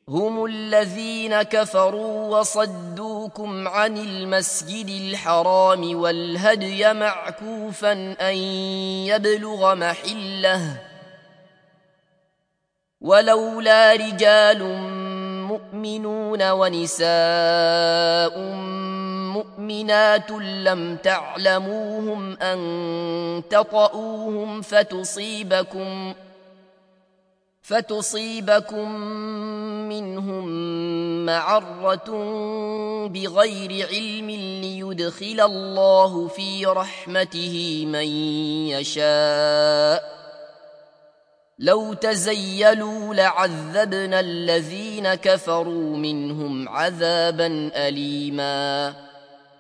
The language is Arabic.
هم الذين كفروا وصدوكم عن المسجد الحرام والهدي معكوفا أن يبلغ محله ولولا رجال مؤمنون ونساء مؤمنات لم تعلموهم أن تطؤوهم فتصيبكم منهم معرة بغير علم ليدخل الله في رحمته من يشاء لو تزيلوا لعذبنا الذين كفروا منهم عذابا أليما